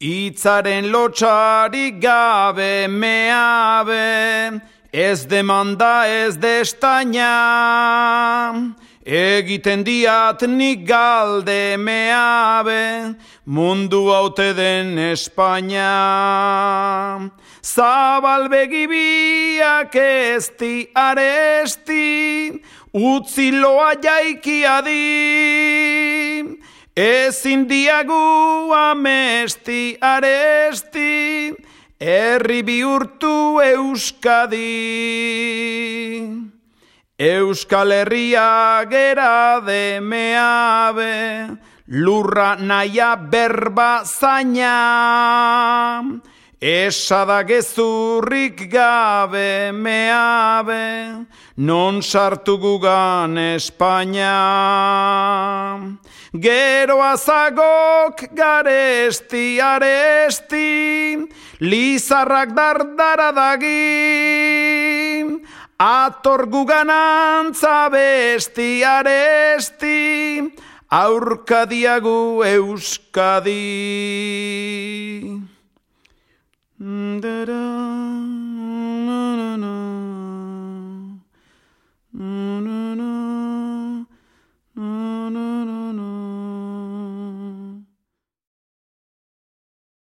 Itzaren lotxarik gabe meabe, ez demanda ez destaina. Egiten diat nik galde meabe, mundu haute den Espainia. Zabal begibiak ezti aresti, utzi loa jaikia di. Ezin diagu amesti aresti, herri bihurtu Euskadi. Euskal Herria gera de meabe, lurra naia berba zaina. Esada gezurrik gabe meabe, non sartu gugan Espainia. Gero azagok garesti aresti, lizarrak dardara dagi. Ator gugan antza besti aresti, aurka diagu Euskadi.